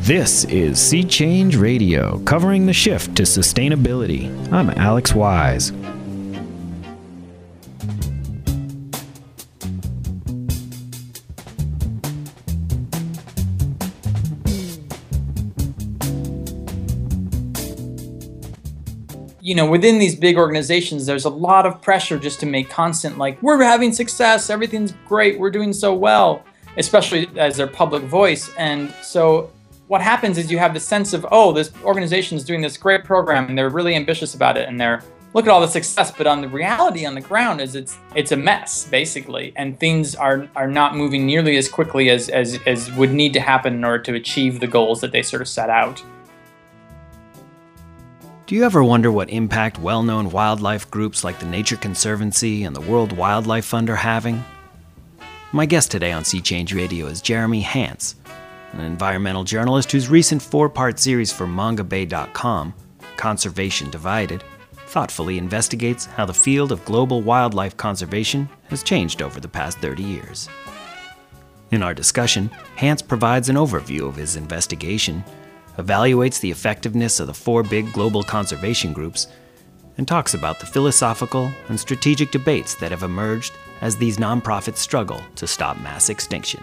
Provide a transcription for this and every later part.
This is Sea Change Radio, covering the shift to sustainability. I'm Alex Wise. Within these big organizations, there's a lot of pressure just to make constant, like, we're having success, everything's great, we're doing so well, especially as their public voice. And so what happens is you have the sense of, oh, this organization is doing this great program and they're really ambitious about it and they're look at all the success. But on the reality on the ground is it's a mess, basically, and things are not moving nearly as quickly as would need to happen in order to achieve the goals that they sort of set out. Do you ever wonder what impact well-known wildlife groups like the Nature Conservancy and the World Wildlife Fund are having? My guest today on Sea Change Radio is Jeremy Hance, an environmental journalist whose recent 4-part series for mongabay.com, Conservation Divided, thoughtfully investigates how the field of global wildlife conservation has changed over the past 30 years. In our discussion, Hance provides an overview of his investigation, evaluates the effectiveness of the 4 big global conservation groups, and talks about the philosophical and strategic debates that have emerged as these nonprofits struggle to stop mass extinction.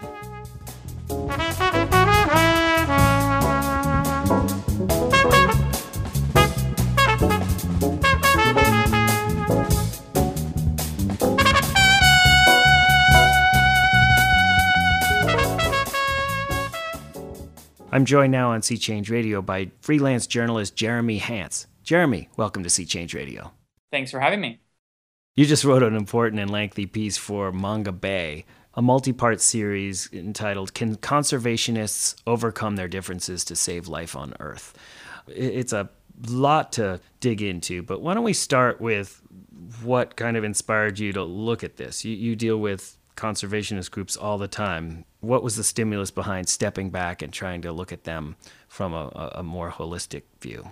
I'm joined now on Sea Change Radio by freelance journalist Jeremy Hance. Jeremy, welcome to Sea Change Radio. Thanks for having me. You just wrote an important and lengthy piece for Mongabay, a multi-part series entitled Can Conservationists Overcome Their Differences to Save Life on Earth? It's a lot to dig into, but why don't we start with what kind of inspired you to look at this? You deal with conservationist groups all the time. What was the stimulus behind stepping back and trying to look at them from a more holistic view?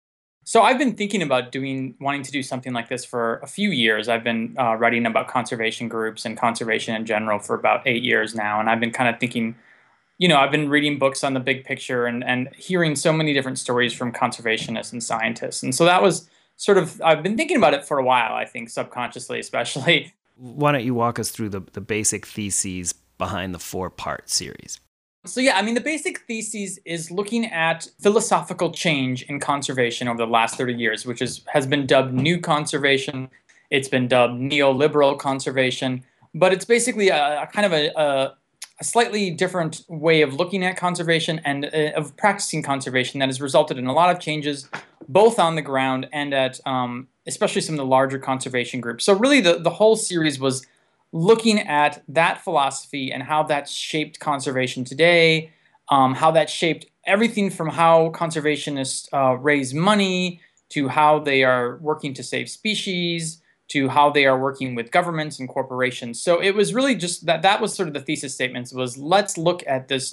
So I've been thinking about wanting to do something like this for a few years. I've been writing about conservation groups and conservation in general for about 8 years now. And I've been kind of thinking, I've been reading books on the big picture and hearing so many different stories from conservationists and scientists. And so that was I've been thinking about it for a while, I think, subconsciously especially. Why don't you walk us through the basic theses behind the 4-part series? So the basic thesis is looking at philosophical change in conservation over the last 30 years, which has been dubbed new conservation. It's been dubbed neoliberal conservation, but it's basically a kind of a slightly different way of looking at conservation and of practicing conservation that has resulted in a lot of changes, both on the ground and at especially some of the larger conservation groups. So really the whole series was looking at that philosophy and how that's shaped conservation today, how that shaped everything from how conservationists raise money to how they are working to save species to how they are working with governments and corporations. So it was really just that was sort of the thesis statements was let's look at this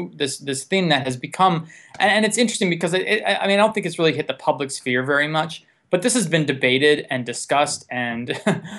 thing that has become, and it's interesting because I don't think it's really hit the public sphere very much, but this has been debated and discussed and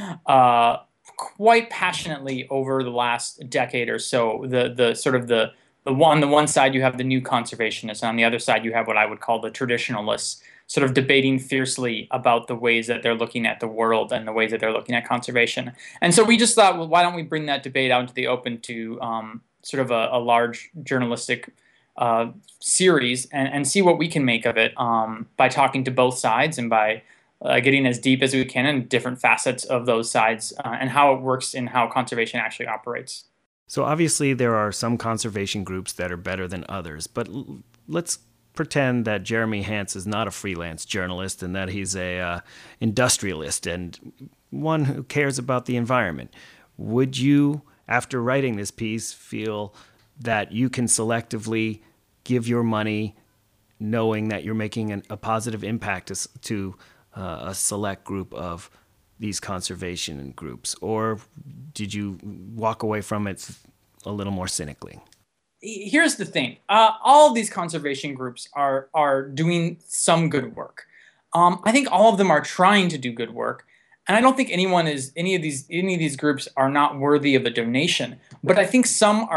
quite passionately over the last decade or so. On the one side you have the new conservationists, and on the other side you have what I would call the traditionalists, sort of debating fiercely about the ways that they're looking at the world and the ways that they're looking at conservation. And so we just thought, well, why don't we bring that debate out into the open to sort of a large journalistic series and see what we can make of it by talking to both sides and by getting as deep as we can in different facets of those sides and how it works and how conservation actually operates. So obviously there are some conservation groups that are better than others, but let's pretend that Jeremy Hance is not a freelance journalist and that he's a industrialist and one who cares about the environment. Would you, after writing this piece, feel that you can selectively give your money knowing that you're making a positive impact to a select group of these conservation groups? Or did you walk away from it a little more cynically? Here's the thing. All of these conservation groups are doing some good work. I think all of them are trying to do good work. And I don't think any of these groups are not worthy of a donation. But I think some are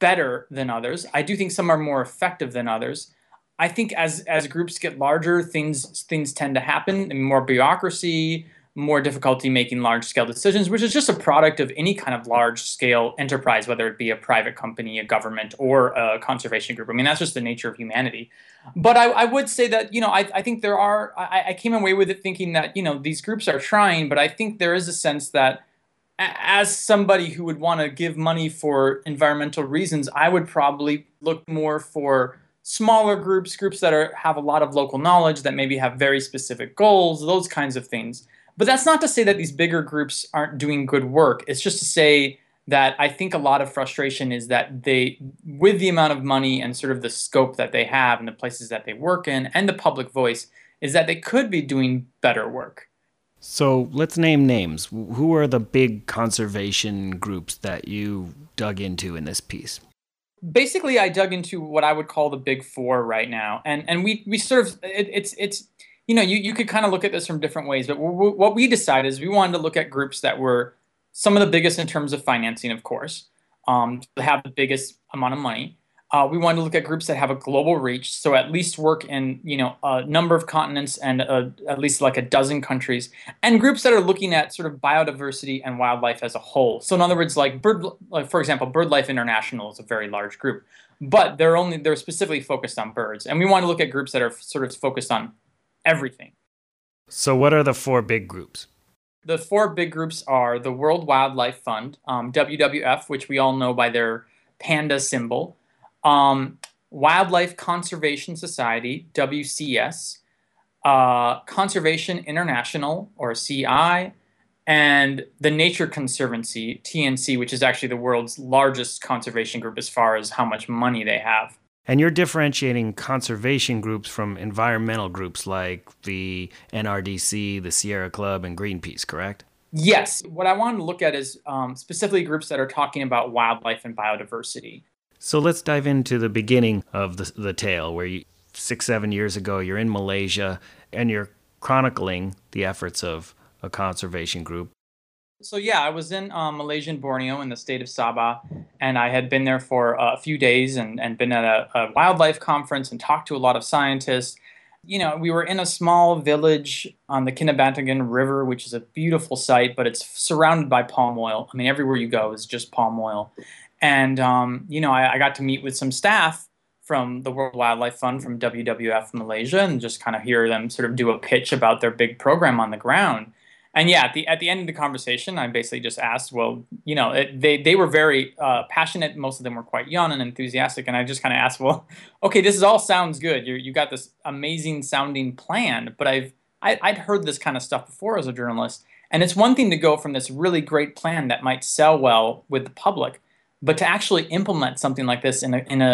better than others. I do think some are more effective than others. I think as groups get larger, things tend to happen, and more bureaucracy, more difficulty making large scale decisions, which is just a product of any kind of large scale enterprise, whether it be a private company, a government, or a conservation group. I mean, that's just the nature of humanity. But I would say that, I think there are, I came away with it thinking that, these groups are trying, but I think there is a sense that as somebody who would want to give money for environmental reasons, I would probably look more for smaller groups that have a lot of local knowledge, that maybe have very specific goals, those kinds of things. But that's not to say that these bigger groups aren't doing good work. It's just to say that I think a lot of frustration is that they, with the amount of money and sort of the scope that they have and the places that they work in and the public voice, is that they could be doing better work. So let's name names. Who are the big conservation groups that you dug into in this piece? Basically, I dug into what I would call the big four right now, and we sort of it's you could kind of look at this from different ways, but what we decided is we wanted to look at groups that were some of the biggest in terms of financing, of course, have the biggest amount of money. We wanted to look at groups that have a global reach, so at least work in a number of continents and at least like a dozen countries, and groups that are looking at sort of biodiversity and wildlife as a whole. So in other words, like for example, BirdLife International is a very large group, but they're specifically focused on birds, and we want to look at groups that are sort of focused on everything. So what are the four big groups? The four big groups are the World Wildlife Fund, WWF, which we all know by their panda symbol. Wildlife Conservation Society, WCS, Conservation International, or CI, and the Nature Conservancy, TNC, which is actually the world's largest conservation group as far as how much money they have. And you're differentiating conservation groups from environmental groups like the NRDC, the Sierra Club, and Greenpeace, correct? Yes. What I wanted to look at is specifically groups that are talking about wildlife and biodiversity. So let's dive into the beginning of the tale, where 6-7 years ago, you're in Malaysia, and you're chronicling the efforts of a conservation group. So yeah, I was in Malaysian Borneo in the state of Sabah, and I had been there for a few days and been at a wildlife conference and talked to a lot of scientists. We were in a small village on the Kinabatangan River, which is a beautiful site, but it's surrounded by palm oil. I mean, everywhere you go is just palm oil. And, I got to meet with some staff from the World Wildlife Fund, from WWF Malaysia, and just kind of hear them sort of do a pitch about their big program on the ground. And yeah, at the end of the conversation, I basically just asked, well, they were very passionate. Most of them were quite young and enthusiastic. And I just kind of asked, well, okay, this all sounds good. You got this amazing sounding plan, but I'd heard this kind of stuff before as a journalist. And it's one thing to go from this really great plan that might sell well with the public, but to actually implement something like this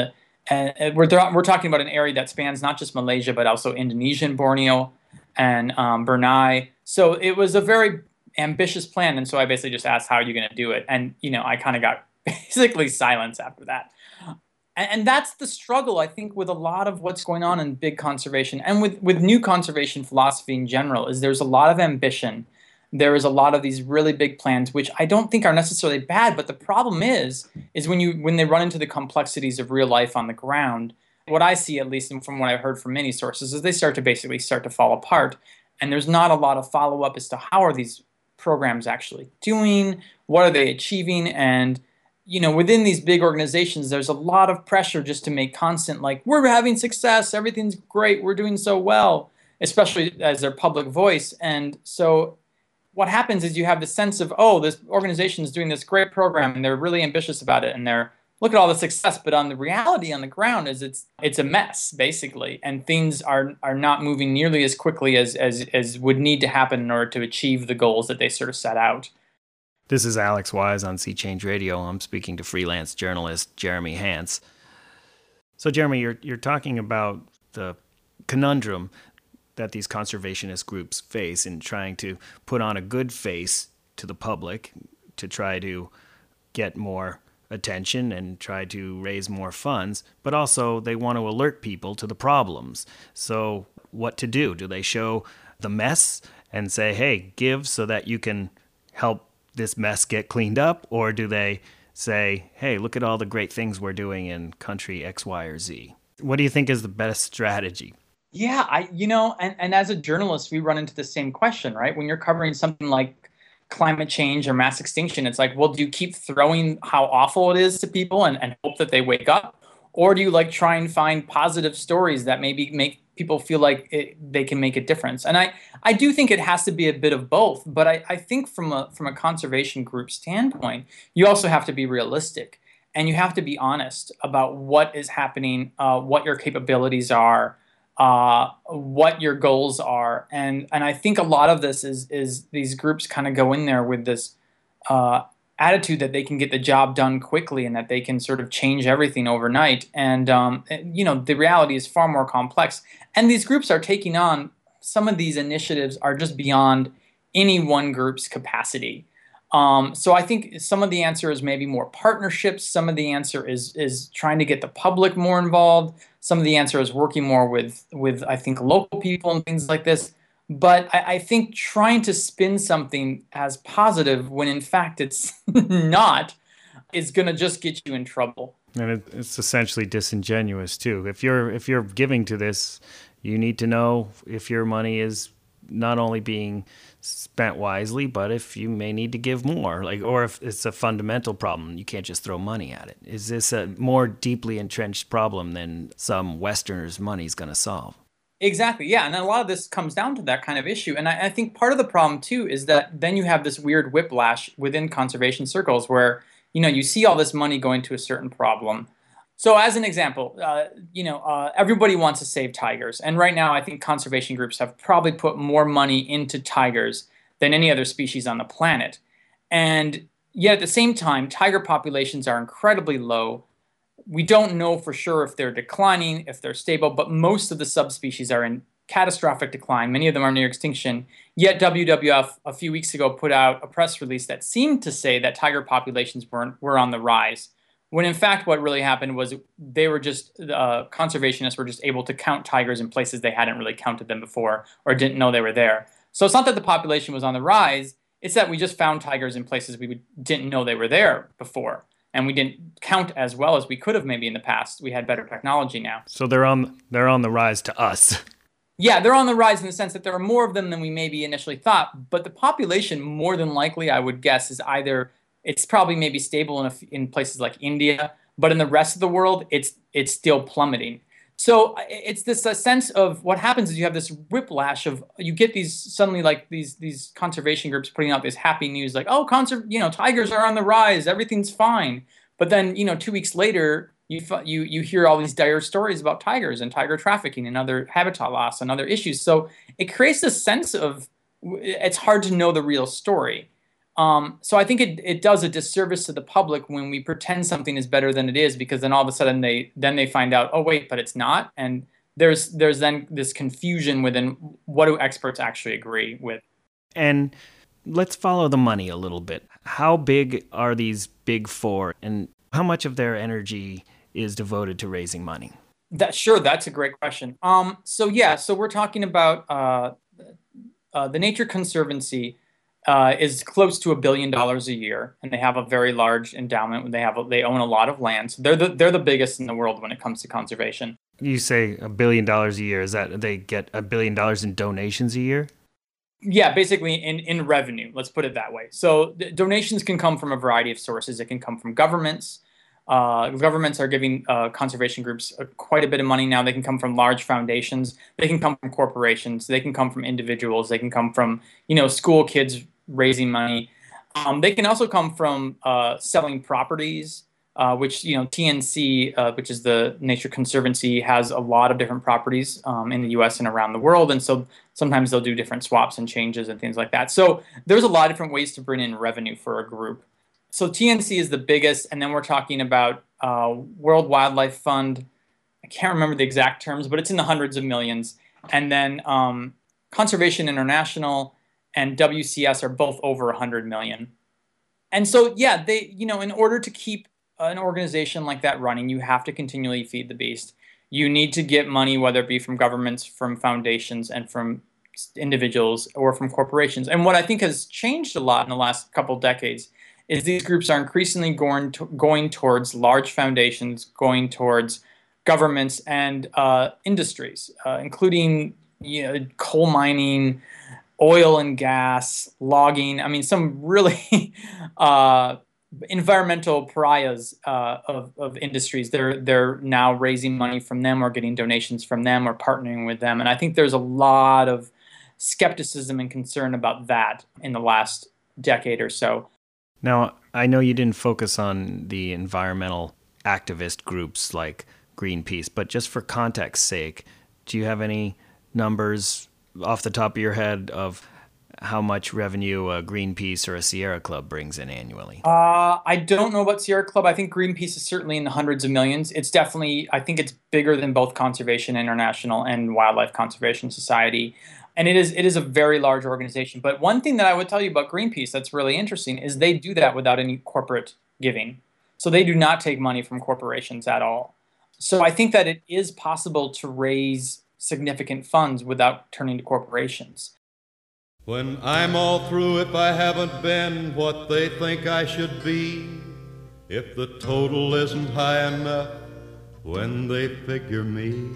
we're talking about an area that spans not just Malaysia, but also Indonesia and Borneo and Brunei. So it was a very ambitious plan. And so I basically just asked, how are you going to do it? And, I kind of got basically silence after that. And that's the struggle, I think, with a lot of what's going on in big conservation and with new conservation philosophy in general, is there's a lot of ambition. There is a lot of these really big plans, which I don't think are necessarily bad. But the problem is when they run into the complexities of real life on the ground, what I see, at least from what I've heard from many sources, is they start to fall apart. And there's not a lot of follow-up as to how are these programs actually doing, what are they achieving, and within these big organizations, there's a lot of pressure just to make constant, like, we're having success, everything's great, we're doing so well, especially as their public voice. And so what happens is you have the sense of, oh, this organization is doing this great program, and they're really ambitious about it, and they're look at all the success, but on the reality on the ground is it's a mess, basically, and things are not moving nearly as quickly as would need to happen in order to achieve the goals that they sort of set out. This is Alex Wise on Sea Change Radio. I'm speaking to freelance journalist Jeremy Hance. So, Jeremy, you're talking about the conundrum that these conservationist groups face in trying to put on a good face to the public to try to get more attention and try to raise more funds, but also they want to alert people to the problems. So what to do? Do they show the mess and say, hey, give so that you can help this mess get cleaned up? Or do they say, hey, look at all the great things we're doing in country X, Y, or Z? What do you think is the best strategy? Yeah, and as a journalist, we run into the same question, right? When you're covering something like climate change or mass extinction, it's like, well, do you keep throwing how awful it is to people and hope that they wake up? Or do you like try and find positive stories that maybe make people feel like they can make a difference? And I do think it has to be a bit of both, but I think from a conservation group standpoint, you also have to be realistic and you have to be honest about what is happening, what your capabilities are, what your goals are, and I think a lot of this is these groups kind of go in there with this uh, attitude that they can get the job done quickly and that they can sort of change everything overnight. And the reality is far more complex. And these groups are taking on some of these initiatives are just beyond any one group's capacity. So I think some of the answer is maybe more partnerships. Some of the answer is trying to get the public more involved. Some of the answer is working more with I think local people and things like this. But I think trying to spin something as positive when in fact it's not is going to just get you in trouble. And it's essentially disingenuous too. If you're giving to this, you need to know if your money is not only being spent wisely, but if you may need to give more, or if it's a fundamental problem, you can't just throw money at it. Is this a more deeply entrenched problem than some Westerners' money is going to solve? Exactly. Yeah. And a lot of this comes down to that kind of issue. And I think part of the problem, too, is that then you have this weird whiplash within conservation circles where, you see all this money going to a certain problem. So as an example, everybody wants to save tigers. And right now, I think conservation groups have probably put more money into tigers than any other species on the planet. And yet at the same time, tiger populations are incredibly low. We don't know for sure if they're declining, if they're stable, but most of the subspecies are in catastrophic decline. Many of them are near extinction. Yet WWF a few weeks ago put out a press release that seemed to say that tiger populations were on the rise, when in fact what really happened was they were just conservationists were just able to count tigers in places they hadn't really counted them before or didn't know they were there. So it's not that the population was on the rise, it's that we just found tigers in places we didn't know they were there before. And we didn't count as well as we could have maybe in the past. We had better technology now. So they're on the rise to us. Yeah, they're on the rise in the sense that there are more of them than we maybe initially thought. But the population, more than likely, I would guess, is either it's probably maybe stable in places like India, but in the rest of the world, it's still plummeting. So it's this sense of what happens is you have this whiplash of you get these suddenly like these conservation groups putting out this happy news like, oh, tigers are on the rise, everything's fine. But then 2 weeks later you hear all these dire stories about tigers and tiger trafficking and other habitat loss and other issues. So it creates this sense of it's hard to know the real story. So I think it does a disservice to the public when we pretend something is better than it is, because then all of a sudden they find out, oh wait, but it's not, and there's then this confusion within what do experts actually agree with. And let's follow the money a little bit. How big are these big four, and how much of their energy is devoted to raising money? That's a great question. So we're talking about the Nature Conservancy. Is close to $1 billion a year, and they have a very large endowment. They own a lot of land. So they're the biggest in the world when it comes to conservation. You say $1 billion a year. Is that they get $1 billion in donations a year? Yeah, basically in revenue. Let's put it that way. So donations can come from a variety of sources. It can come from governments. Governments are giving conservation groups quite a bit of money now. They can come from large foundations. They can come from corporations. They can come from individuals. They can come from school kids raising money. They can also come from selling properties, which TNC, which is the Nature Conservancy, has a lot of different properties in the U.S. and around the world, and so sometimes they'll do different swaps and changes and things like that. So there's a lot of different ways to bring in revenue for a group. So TNC is the biggest, and then we're talking about World Wildlife Fund. I can't remember the exact terms, but it's in the hundreds of millions. And then Conservation International and WCS are both over 100 million. And so, yeah, in order to keep an organization like that running, you have to continually feed the beast. You need to get money, whether it be from governments, from foundations, and from individuals, or from corporations. And what I think has changed a lot in the last couple of decades is these groups are increasingly going towards large foundations, going towards governments and industries, including coal mining, oil and gas, logging. I mean, some really environmental pariahs of industries. They're now raising money from them or getting donations from them or partnering with them. And I think there's a lot of skepticism and concern about that in the last decade or so. Now, I know you didn't focus on the environmental activist groups like Greenpeace, but just for context's sake, do you have any numbers off the top of your head of how much revenue a Greenpeace or a Sierra Club brings in annually? I don't know about Sierra Club. I think Greenpeace is certainly in the hundreds of millions. It's definitely, I think it's bigger than both Conservation International and Wildlife Conservation Society. And it is a very large organization. But one thing that I would tell you about Greenpeace that's really interesting is they do that without any corporate giving. So they do not take money from corporations at all. So I think that it is possible to raise significant funds without turning to corporations. When I'm all through, if I haven't been what they think I should be, if the total isn't high enough when they figure me,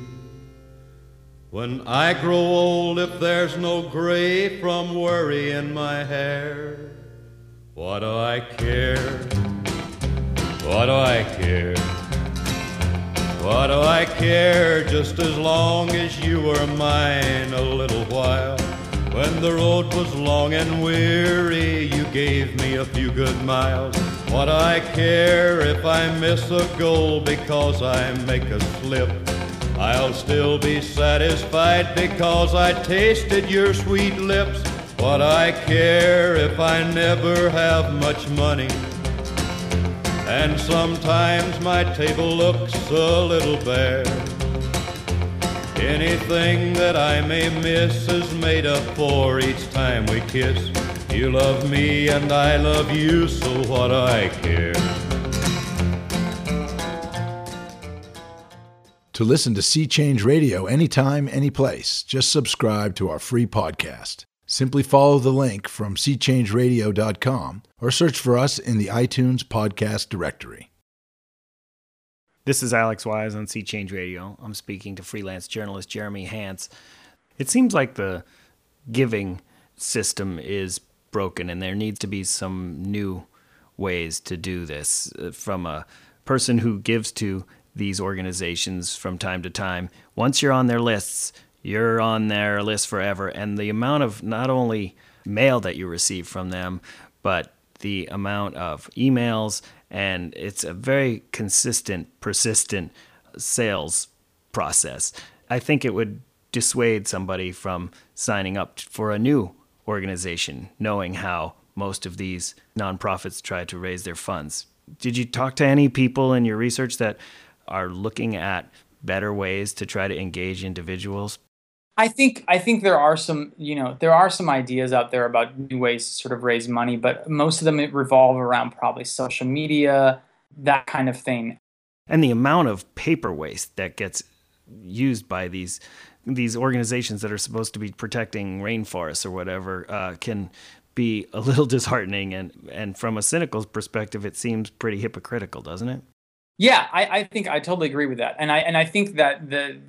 when I grow old, if there's no gray from worry in my hair, what do I care? What do I care? What do I care, just as long as you were mine a little while? When the road was long and weary, you gave me a few good miles. What do I care if I miss a goal because I make a slip? I'll still be satisfied because I tasted your sweet lips. What do I care if I never have much money? And sometimes my table looks a little bare. Anything that I may miss is made up for each time we kiss. You love me and I love you, so what do I care? To listen to Sea Change Radio anytime, anyplace, just subscribe to our free podcast. Simply follow the link from seachangeradio.com or search for us in the iTunes podcast directory. This is Alex Wise on Sea Change Radio. I'm speaking to freelance journalist Jeremy Hance. It seems like the giving system is broken and there needs to be some new ways to do this. From a person who gives to these organizations from time to time, once you're on their lists, you're on their list forever. And the amount of not only mail that you receive from them, but the amount of emails, and it's a very consistent, persistent sales process. I think it would dissuade somebody from signing up for a new organization, knowing how most of these nonprofits try to raise their funds. Did you talk to any people in your research that are looking at better ways to try to engage individuals? I think there are some ideas out there about new ways to sort of raise money, but most of them revolve around probably social media, that kind of thing. And the amount of paper waste that gets used by these organizations that are supposed to be protecting rainforests or whatever can be a little disheartening. And from a cynical perspective, it seems pretty hypocritical, doesn't it? Yeah, I think I totally agree with that, and I think that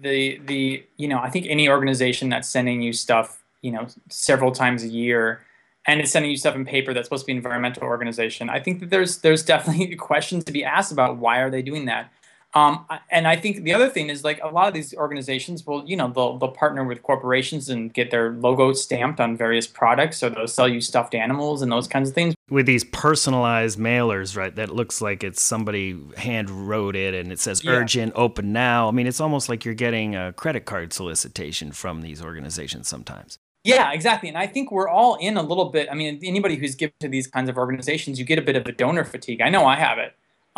the I think any organization that's sending you stuff several times a year, and is sending you stuff in paper that's supposed to be an environmental organization, I think that there's definitely questions to be asked about why are they doing that. And I think the other thing is, like, a lot of these organizations will, they'll partner with corporations and get their logo stamped on various products, so they'll sell you stuffed animals and those kinds of things. With these personalized mailers, right, that looks like it's somebody hand wrote it and it says urgent, open now. I mean, it's almost like you're getting a credit card solicitation from these organizations sometimes. Yeah, exactly. And I think we're all in a little bit. I mean, anybody who's given to these kinds of organizations, you get a bit of a donor fatigue. I know I have it.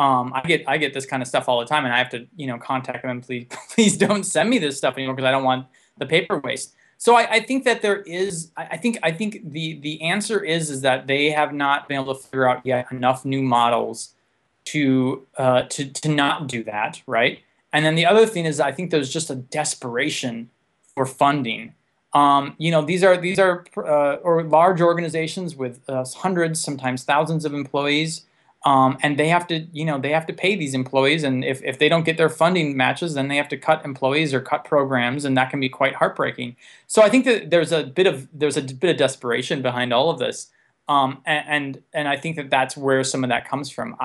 I get this kind of stuff all the time, and I have to, contact them. Please don't send me this stuff anymore because I don't want the paper waste. So I think that there is. I think the answer is that they have not been able to figure out yet enough new models to not do that, right? And then the other thing is, I think there's just a desperation for funding. These are or large organizations with hundreds, sometimes thousands of employees, and they have to pay these employees, and if they don't get their funding matches, then they have to cut employees or cut programs, and that can be quite heartbreaking. So I think that there's a bit of desperation behind all of this, and I think that that's where some of that comes from.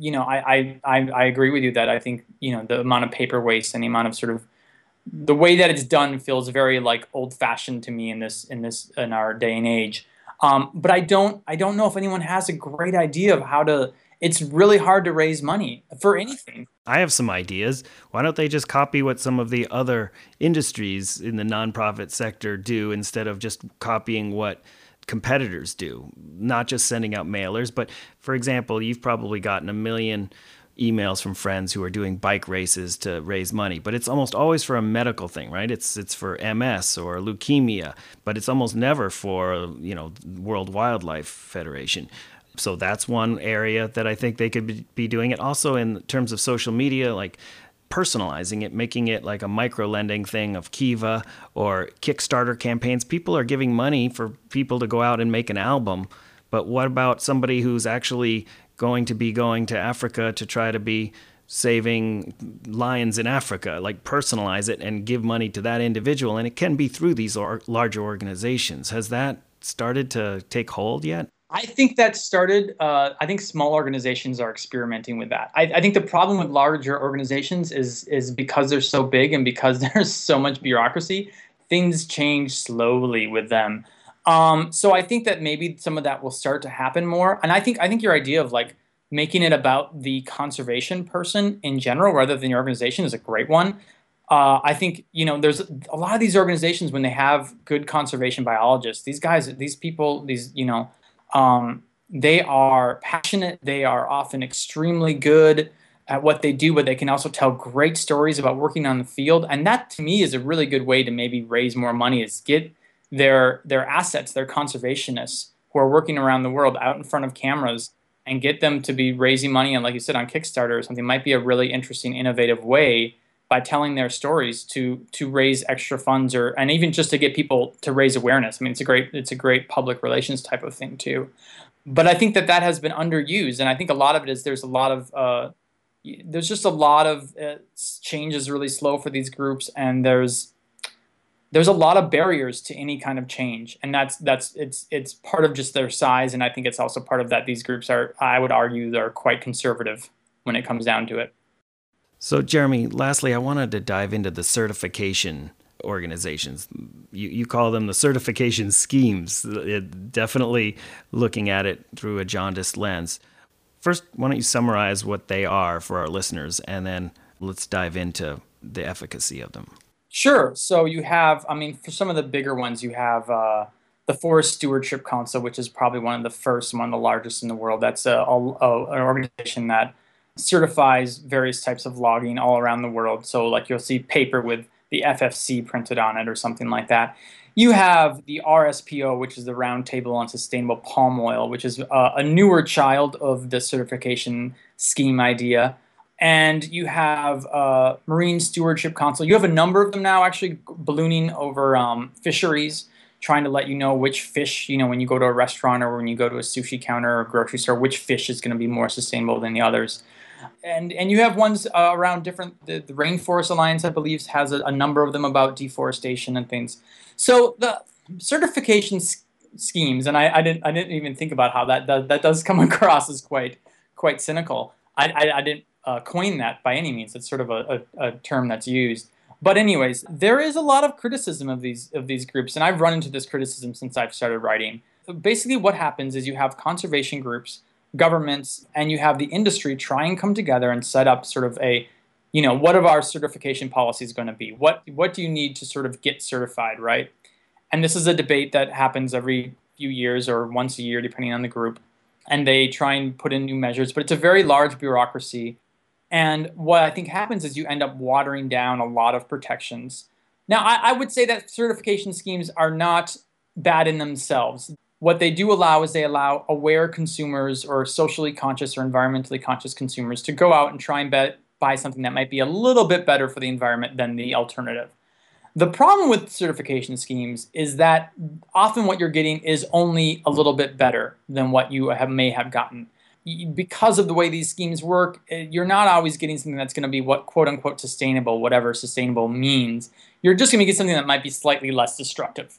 I agree with you that I think the amount of paper waste and the amount of sort of the way that it's done feels very like old-fashioned to me in our day and age. But I don't know if anyone has a great idea of how to. It's really hard to raise money for anything. I have some ideas. Why don't they just copy what some of the other industries in the nonprofit sector do instead of just copying what competitors do? Not just sending out mailers, but for example, you've probably gotten 1 million emails from friends who are doing bike races to raise money, but it's almost always for a medical thing, right? It's for MS or leukemia, but it's almost never for, World Wildlife Federation. So that's one area that I think they could be doing it. Also in terms of social media, like personalizing it, making it like a micro-lending thing of Kiva or Kickstarter campaigns. People are giving money for people to go out and make an album, but what about somebody who's actually going to Africa to try to be saving lions in Africa? Like personalize it and give money to that individual. And it can be through these larger organizations. Has that started to take hold yet? I think that started. I think small organizations are experimenting with that. I think the problem with larger organizations is because they're so big and because there's so much bureaucracy, things change slowly with them. So I think that maybe some of that will start to happen more. And I think your idea of like making it about the conservation person in general rather than the organization is a great one. I think there's a lot of these organizations when they have good conservation biologists. These people, they are passionate. They are often extremely good at what they do, but they can also tell great stories about working on the field. And that to me is a really good way to maybe raise more money, is get their assets, their conservationists who are working around the world out in front of cameras and get them to be raising money. And like you said, on Kickstarter or something might be a really interesting, innovative way by telling their stories to raise extra funds and even just to get people to raise awareness. I mean, it's a great public relations type of thing too. But I think that has been underused. And I think a lot of it is there's just a lot of change is really slow for these groups. And there's a lot of barriers to any kind of change, and it's part of just their size, and I think it's also part of that these groups are, I would argue, they're quite conservative when it comes down to it. So Jeremy, lastly, I wanted to dive into the certification organizations. You call them the certification schemes, definitely looking at it through a jaundiced lens. First, why don't you summarize what they are for our listeners, and then let's dive into the efficacy of them. Sure. So you have, for some of the bigger ones, you have the Forest Stewardship Council, which is probably one of the largest in the world. That's an organization that certifies various types of logging all around the world. So like you'll see paper with the FFC printed on it or something like that. You have the RSPO, which is the Roundtable on Sustainable Palm Oil, which is a newer child of the certification scheme idea. And you have Marine Stewardship Council. You have a number of them now actually ballooning over fisheries, trying to let you know which fish, when you go to a restaurant or when you go to a sushi counter or grocery store, which fish is going to be more sustainable than the others. And you have ones around different, the Rainforest Alliance, I believe, has a number of them about deforestation and things. So the certification schemes, and I didn't even think about how that does come across as quite cynical. I didn't coin that by any means. It's sort of a term that's used. But anyways, there is a lot of criticism of these groups, and I've run into this criticism since I've started writing. Basically what happens is you have conservation groups, governments, and you have the industry try and come together and set up sort of a, what are our certification policies going to be? What do you need to sort of get certified, right? And this is a debate that happens every few years or once a year, depending on the group. And they try and put in new measures, but it's a very large bureaucracy. And what I think happens is you end up watering down a lot of protections. Now, I would say that certification schemes are not bad in themselves. What they do allow is they allow aware consumers or socially conscious or environmentally conscious consumers to go out and try and buy something that might be a little bit better for the environment than the alternative. The problem with certification schemes is that often what you're getting is only a little bit better than what you may have gotten. Because of the way these schemes work, you're not always getting something that's going to be what quote unquote sustainable, whatever sustainable means. You're just going to get something that might be slightly less destructive.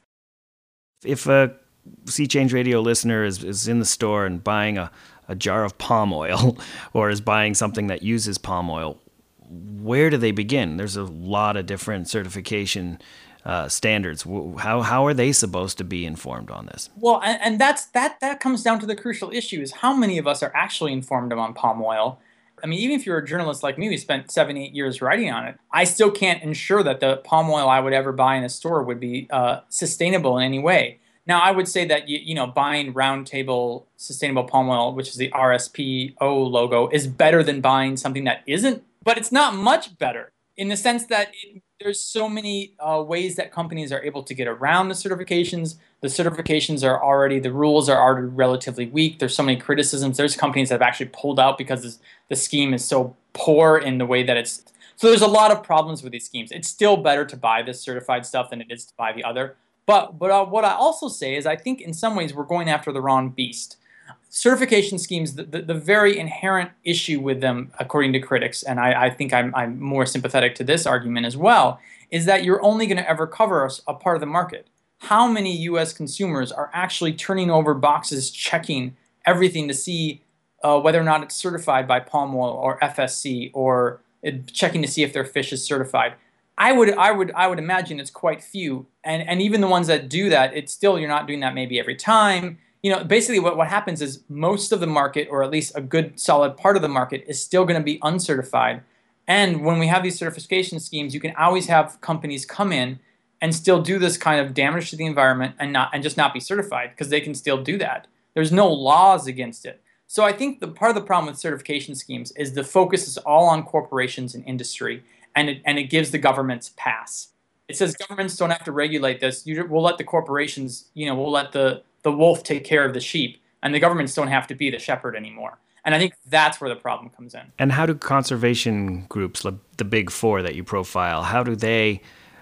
If a Sea Change Radio listener is in the store and buying a jar of palm oil or is buying something that uses palm oil, where do they begin? There's a lot of different certification standards. How are they supposed to be informed on this? Well, and that comes down to the crucial issue is how many of us are actually informed on palm oil. I mean, even if you're a journalist like me who spent 7-8 years writing on it, I still can't ensure that the palm oil I would ever buy in a store would be sustainable in any way. Now, I would say that buying Round Table Sustainable Palm Oil, which is the RSPO logo, is better than buying something that isn't. But it's not much better in the sense that there's so many ways that companies are able to get around the certifications. The certifications the rules are already relatively weak. There's so many criticisms. There's companies that have actually pulled out because the scheme is so poor in the way that it's. So there's a lot of problems with these schemes. It's still better to buy this certified stuff than it is to buy the other. But what I also say is I think in some ways we're going after the wrong beast. Certification schemes, the very inherent issue with them, according to critics, and I think I'm more sympathetic to this argument as well, is that you're only going to ever cover a part of the market. How many U.S. consumers are actually turning over boxes, checking everything to see whether or not it's certified by palm oil or FSC, or checking to see if their fish is certified? I would imagine it's quite few, and even the ones that do that, it's still you're not doing that maybe every time. Basically what happens is most of the market, or at least a good solid part of the market, is still going to be uncertified. And when we have these certification schemes, you can always have companies come in and still do this kind of damage to the environment and just not be certified, because they can still do that. There's no laws against it. So I think the part of the problem with certification schemes is the focus is all on corporations and industry, and it gives the governments pass. It says governments don't have to regulate this. We'll let the corporations, we'll let the wolf take care of the sheep, and the governments don't have to be the shepherd anymore. And I think that's where the problem comes in. And how do conservation groups, like the big four that you profile, how do they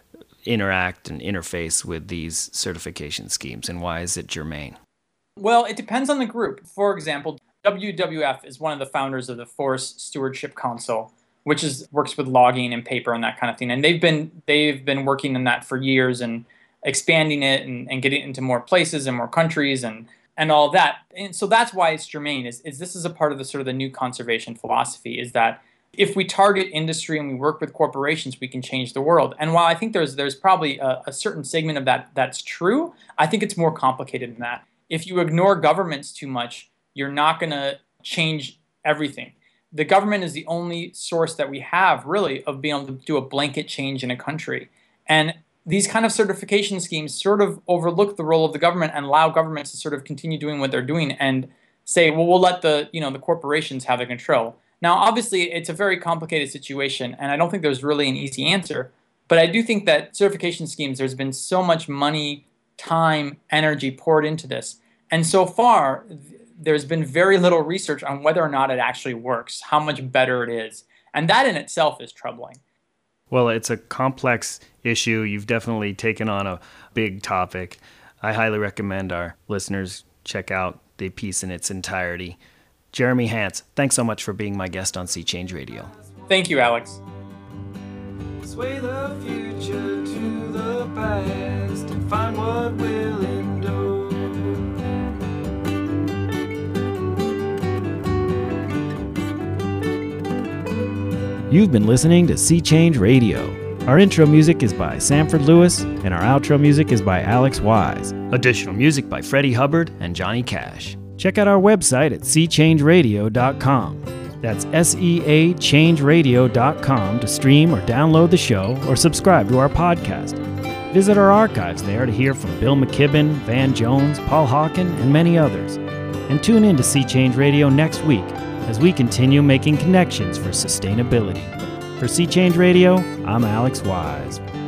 interact and interface with these certification schemes, and why is it germane? Well, it depends on the group. For example, WWF is one of the founders of the Forest Stewardship Council, which works with logging and paper and that kind of thing. And they've been working on that for years and expanding it and getting it into more places and more countries and all that. And so that's why it's germane, is this is a part of the sort of the new conservation philosophy, is that if we target industry and we work with corporations, we can change the world. And while I think there's probably a certain segment of that's true, I think it's more complicated than that. If you ignore governments too much, you're not going to change everything. The government is the only source that we have, really, of being able to do a blanket change in a country. And these kind of certification schemes sort of overlook the role of the government and allow governments to sort of continue doing what they're doing and say, well, we'll let the corporations have the control. Now, obviously, it's a very complicated situation, and I don't think there's really an easy answer. But I do think that certification schemes, there's been so much money, time, energy poured into this. And so far, there's been very little research on whether or not it actually works, how much better it is. And that in itself is troubling. Well, it's a complex issue. You've definitely taken on a big topic. I highly recommend our listeners check out the piece in its entirety. Jeremy Hance, thanks so much for being my guest on Sea Change Radio. Thank you, Alex. Sway the future to the past and find what will endure. You've been listening to Sea Change Radio. Our intro music is by Sanford Lewis, and our outro music is by Alex Wise. Additional music by Freddie Hubbard and Johnny Cash. Check out our website at seachangeradio.com. That's SEAchangeradio.com to stream or download the show or subscribe to our podcast. Visit our archives there to hear from Bill McKibben, Van Jones, Paul Hawken, and many others. And tune in to Sea Change Radio next week as we continue making connections for sustainability. For Sea Change Radio, I'm Alex Wise.